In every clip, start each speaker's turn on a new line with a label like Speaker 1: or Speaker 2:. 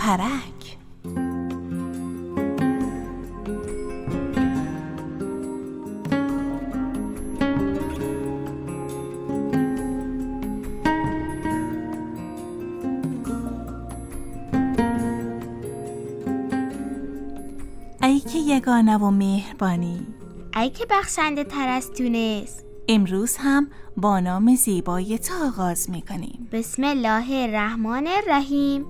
Speaker 1: ترک. ای که یگانه و مهربانی،
Speaker 2: ای که بخشنده تر از تونست،
Speaker 1: امروز هم با نام زیبای تو آغاز می‌کنیم.
Speaker 2: بسم الله الرحمن الرحیم.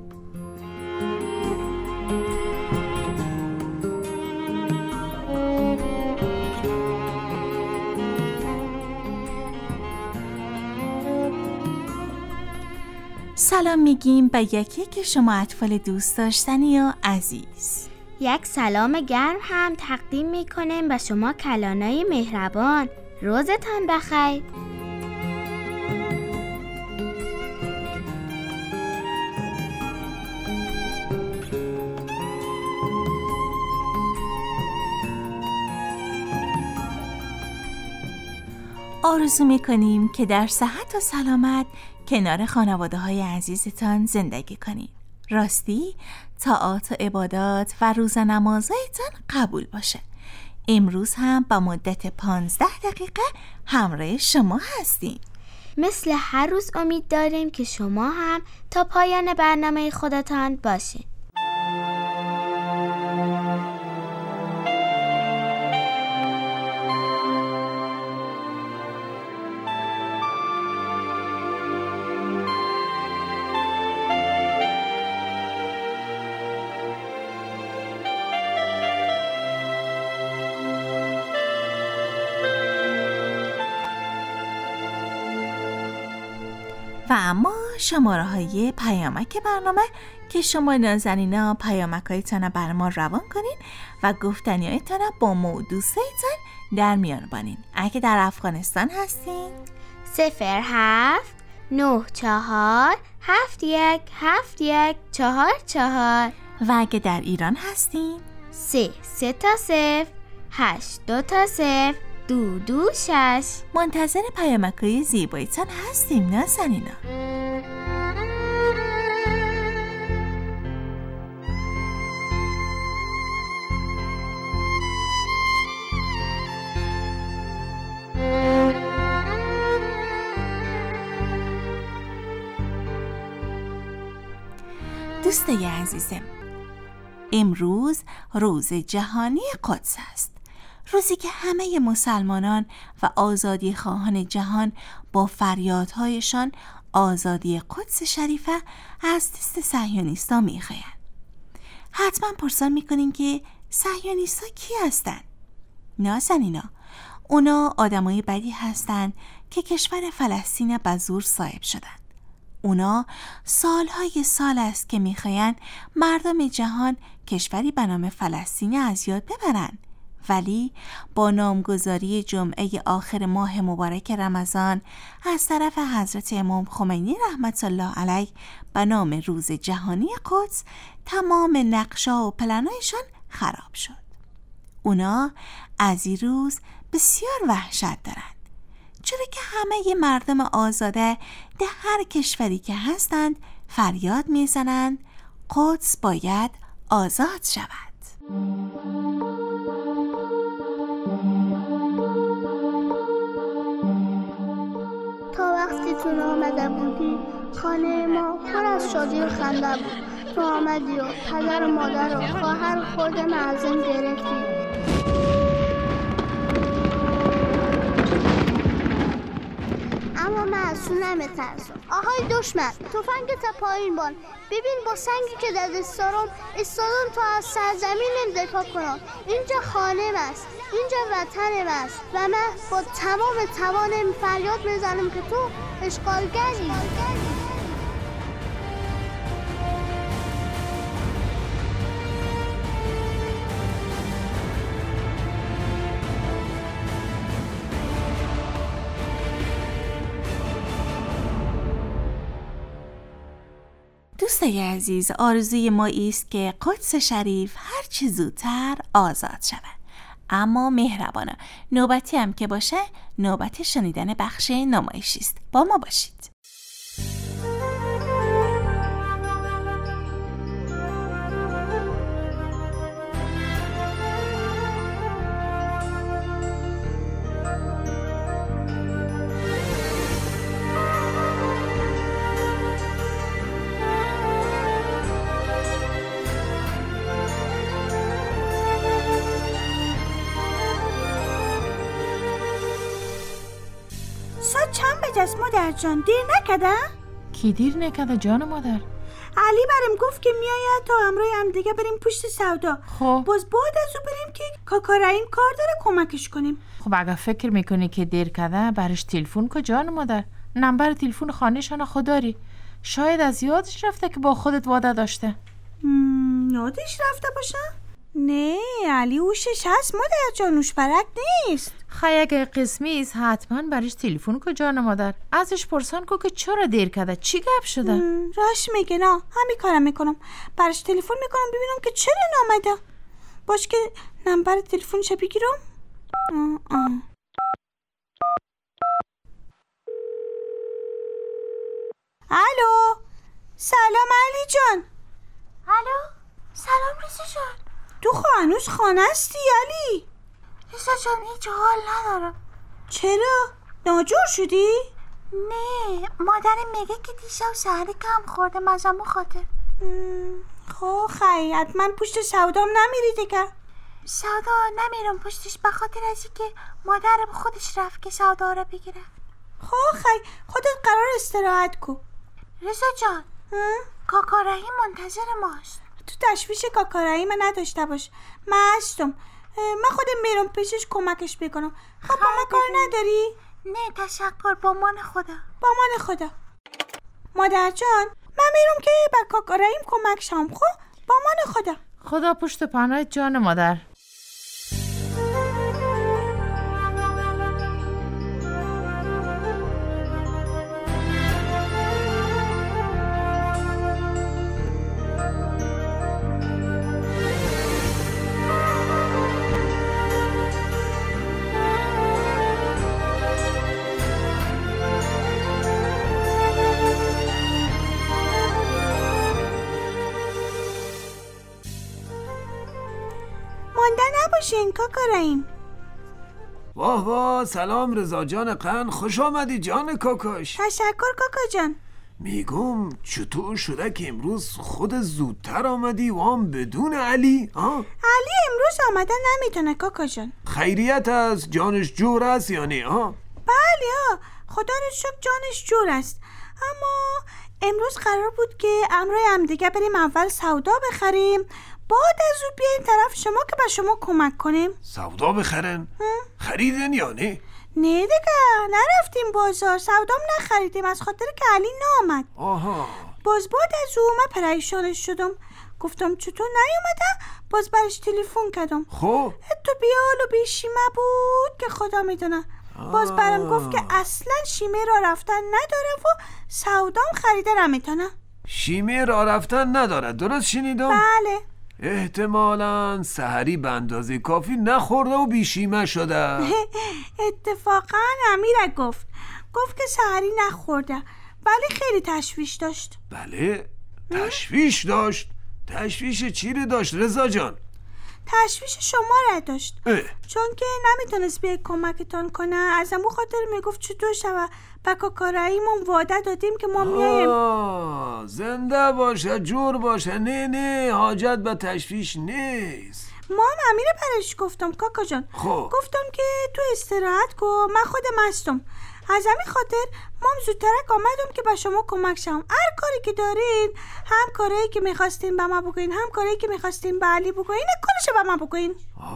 Speaker 1: سلام میگیم به یکی که شما اطفال دوست داشتنی و عزیز.
Speaker 2: یک سلام گرم هم تقدیم میکنیم به شما کلانای مهربان. روزتان بخیر.
Speaker 1: آرزو میکنیم که در صحت و سلامت کنار خانواده های عزیزتان زندگی کنید. راستی طاعات و عبادات و روز نمازهایتان قبول باشه. امروز هم با مدت 15 دقیقه همراه شما هستیم.
Speaker 2: مثل هر روز امید داریم که شما هم تا پایان برنامه خودتان باشین.
Speaker 1: و اما شماره های پیامک برنامه که شما نازنینا پیامکایتان بر ما روان کنین و گفتنیایتان با موضوعیتان در میان بانین. اگه در افغانستان هستین
Speaker 2: 07 94 71 71 44
Speaker 1: و اگه در ایران هستین
Speaker 2: 3 تا 0 8 2 تا 0 2 2 6.
Speaker 1: منتظر پیامکای زیباییتان هستیم نازنینا. دوستای عزیزم، امروز روز جهانی قدس است. روزی که همه مسلمانان و آزادی خواهان جهان با فریادهایشان آزادی قدس شریفه از دست صهیونیستا میخواهند. حتما پرسان میکنین که صهیونیستا کی هستن؟ نازنینا، اونا آدمای بدی هستن که کشور فلسطین به زور صاحب شدن. اونا سالهای سال است که میخواهند مردم جهان کشوری به نام فلسطین از یاد ببرن، ولی با نامگذاری جمعه آخر ماه مبارک رمضان از طرف حضرت امام خمینی رحمت الله علیه به نام روز جهانی قدس تمام نقشا و پلنایشان خراب شد. اونا از این روز بسیار وحشت دارند، چرا که همه مردم آزاده در هر کشوری که هستند فریاد میزنند قدس باید آزاد شود.
Speaker 3: تا وقتی تو آمده بودی خانه ما پر از شادی و خنده بود. تو آمدی و پدر و مادر و خواهر خود معظم گرفتی. اما من از تو نمیترسم. آهای دشمن، تفنگت پایین بان. ببین با سنگی که در دستارم استادم تا از سرزمین دفاع کنم. اینجا خانه است، اینجا وطن است و من با تمام توانم فریاد میزنم که تو اشغالگری.
Speaker 1: دوستای عزیز، آرزوی ما است که قدس شریف هر چه زودتر آزاد شود. اما مهربانا، نوبتی هم که باشه نوبت شنیدن بخش نمایشی است. با ما باشید.
Speaker 4: کجاست مادر جان؟ دیر نکده؟
Speaker 5: کی دیر نکده جان مادر؟
Speaker 4: علی برام گفت که میآید تا همراه هم دیگه بریم پشت سودا.
Speaker 5: خب
Speaker 4: باز بعد از او بریم که کاکا رحیم کار داره کمکش کنیم.
Speaker 5: خب اگه فکر میکنی که دیر کده برش تلفن کو جان مادر. نمبر تلفن خانه‌شان خوداری. شاید از یادش رفته که با خودت وعده داشته.
Speaker 4: یادش رفته باشه؟ نه علی اوشش هست مادر جان، اوش برک نیست.
Speaker 5: خیلی اگه قسمی است حتما برش تلفن کو جان مادر. ازش پرسان کو که چرا دیر کده، چی گپ شده؟
Speaker 4: راش میگه. نه همین کارم میکنم، برش تلفن میکنم ببینم که چرا نامده. باش که نمبر تلفنش بگیرم. الو سلام علی جان.
Speaker 3: الو سلام ریزا جان.
Speaker 4: تو هنوز خانه هستی علی؟
Speaker 3: ریزا جان هیچ حال ندارم.
Speaker 4: چرا؟ ناجور شدی؟
Speaker 3: نه مادرم میگه که دیشب سحری کم خورده مزمو خاطر.
Speaker 4: خب خیلی حتما پشت سودام نمیری دیگه.
Speaker 3: سودا نمیرم پشتش به خاطر ازی که مادرم خودش رفت که سودا رو بگیره.
Speaker 4: خب خیلی خودت قرار استراحت کو.
Speaker 3: رضا جان کاکا رحیم منتظر ماست.
Speaker 4: تو تشویش کاکا رحیم نداشته باش، من هستم. من خودم میرم پیشش کمکش بکنم. خب با من کار نداری؟
Speaker 3: نه تشکر، با من خدا.
Speaker 4: با من خدا. مادر جان من میرم که به کاکا رحیم کمک شم. خب با من خدا.
Speaker 5: خدا پشت پناه جان مادر.
Speaker 4: نباشین کاکا رحیم.
Speaker 6: واه واه سلام رضا جان قن، خوش آمدی جان کاکاش.
Speaker 4: تشکر کاکا جان.
Speaker 6: میگم چطور شده که امروز خود زودتر آمدی و هم بدون علی؟
Speaker 4: علی امروز آمده نمیتونه کاکا جان.
Speaker 6: خیریت است؟ جانش جور است یا نه؟
Speaker 4: بله خدا رو شکر جانش جور است. اما امروز قرار بود که امروز هم دیگه بریم اول سودا بخریم، بعد از او بیایم طرف شما که به شما کمک کنیم.
Speaker 6: سودا بخرن؟ خریدن یا نه؟
Speaker 4: نه دیگه نرفتیم بازار، سودام نخریدیم از خاطر که علی نامد.
Speaker 6: آها.
Speaker 4: باز بعد از او من پریشانش شدم، گفتم چطور نیومده، باز برش تلفن کردم.
Speaker 6: خب
Speaker 4: تو بیال و بیشیمه بود که خدا میدونه. باز برام گفت که اصلا شیمه را رفتن نداره و سودام خریده نمیتونه.
Speaker 6: شیمه را رفتن نداره، درست شنیدم؟
Speaker 4: بله.
Speaker 6: احتمالاً سحری به اندازه کافی نخورده و بیشیمه شده.
Speaker 4: اتفاقا امیر گفت که سحری نخورده، ولی خیلی تشویش داشت.
Speaker 6: بله تشویش داشت؟ تشویش چی رو داشت رضا جان؟
Speaker 4: تشویش شما را داشت. چون که نمیتونست بیای کمکتان کنه، از امو خاطر میگفت چطور شوه و کاکا رحیمون وعده دادیم که ما میایم.
Speaker 6: زنده باشه جور باشه. نه حاجت به تشویش نیست.
Speaker 4: ما هم امیر پرش گفتم کاکا جان.
Speaker 6: خب
Speaker 4: گفتم که تو استراحت کن، من خودم هستم. از همین خاطر ما هم زودترک آمدم که به شما کمک شم. هر کاری که دارین، هم کاری که میخواستین به ما بگوین، هم کاری که میخواستین به علی بگوین، کلش به ما بگوین.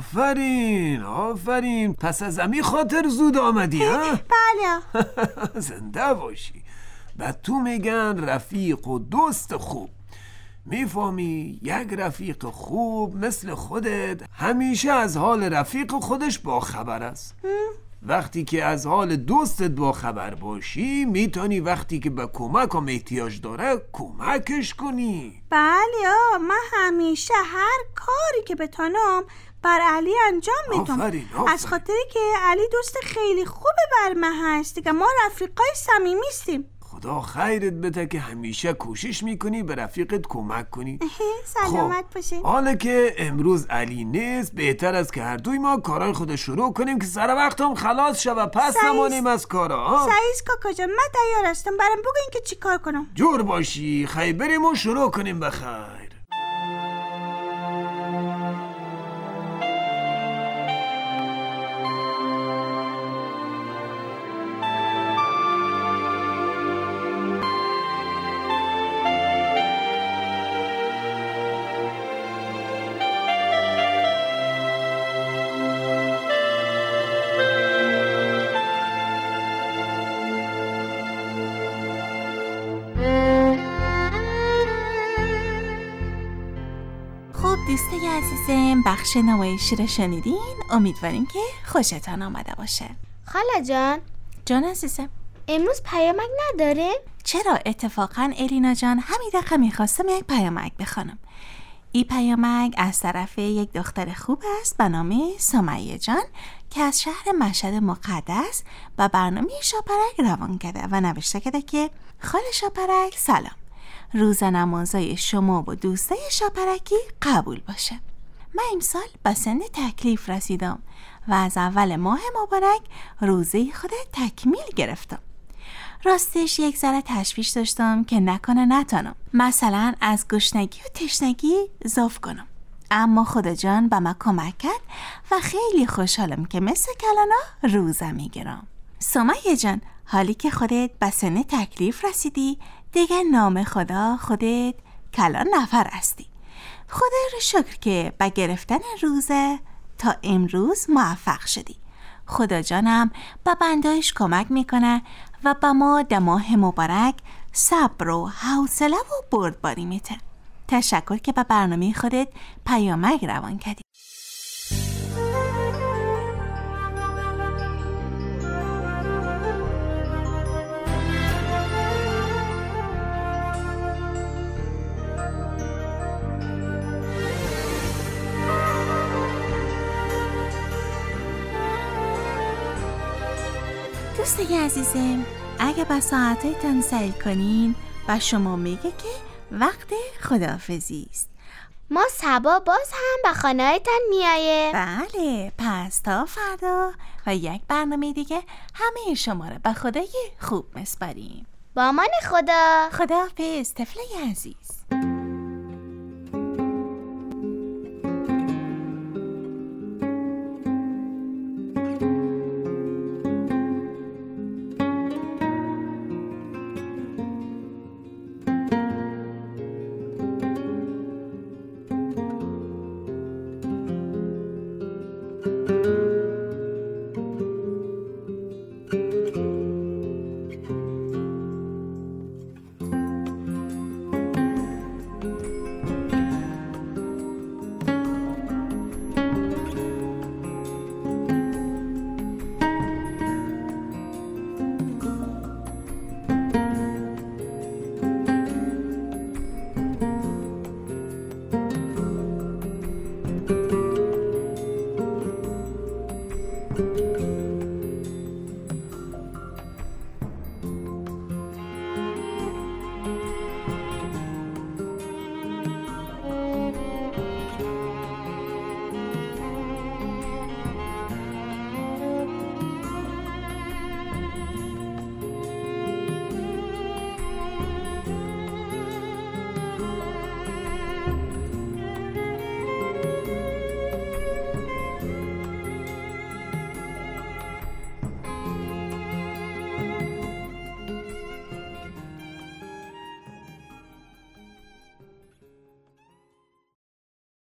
Speaker 6: آفرین. پس از همین خاطر زود آمدی ها؟
Speaker 4: بله.
Speaker 6: زنده باشی. بعد تو میگن رفیق و دوست خوب. میفهمی یک رفیق خوب مثل خودت همیشه از حال رفیق خودش باخبر است. وقتی که از حال دوستت باخبر باشی میتونی وقتی که به کمکم احتیاج داره کمکش کنی.
Speaker 4: بله من همیشه هر کاری که بتونم بر علی انجام میدم.
Speaker 6: آفرین.
Speaker 4: از خاطری که علی دوست خیلی خوب بر من هست دیگه، ما رفیقای صمیمی هستیم.
Speaker 6: خدا خیرت بده که همیشه کوشش میکنی به رفیقت کمک کنی.
Speaker 4: سلامت باشین.
Speaker 6: حالا که امروز علی نیست، بهتر است که هر دوی ما کارای خود شروع کنیم که سر وقتم خلاص شود، پس نمانیم از کارا.
Speaker 4: سعیز کاکا جان من تیار هستم، برام بگوین که چی کار کنم.
Speaker 6: جور باشی. خیلی بریم و شروع کنیم بخیر.
Speaker 1: دوستای عزیزم، بخش نمایشی رو شنیدین. امیدواریم که خوشتان آمده باشه.
Speaker 2: خاله جان.
Speaker 1: جان عزیزم،
Speaker 2: امروز پیامک نداریم؟
Speaker 1: چرا؟ اتفاقا الینا جان همین دقیقه میخواستم یک پیامک بخوانم. این پیامک از طرف یک دختر خوب است به نام سمیه جان که از شهر مشهد مقدس و برنامه شاپرک روان کرده و نوشته کرده که خاله شاپرک سلام، روز نمازای شما و دوستای شاپرکی قبول باشه. من امسال به سن تکلیف رسیدم و از اول ماه مبارک روزه خود تکمیل گرفتم. راستش یک ذره تشویش داشتم که نکنه نتانم مثلا از گشنگی و تشنگی ضعف کنم، اما خدا جان به من کمک کرد و خیلی خوشحالم که مثل کلانا روزه میگیرم. سمیه جان، حالی که خودت به سن تکلیف رسیدی دیگه نام خدا خودت کلان نفر هستی. خدا رو شکر که به گرفتن روزه تا امروز موفق شدی. خدا جانم به بندایش کمک میکنه و به ما در ماه مبارک صبر و حوصله و بردباری میده. تشکر که به برنامه خودت پیامک روان کردی. دوستای عزیزم، اگه به ساعتایتان سیل کنین و شما میگه که وقت خداحافظی است.
Speaker 2: ما صبا باز هم به خانه‌تان میایه.
Speaker 1: بله، پس تا فردا و یک برنامه دیگه همه شما رو به خدای خوب مسپاریم.
Speaker 2: با امان خدا.
Speaker 1: خداحافظ طفلای عزیز.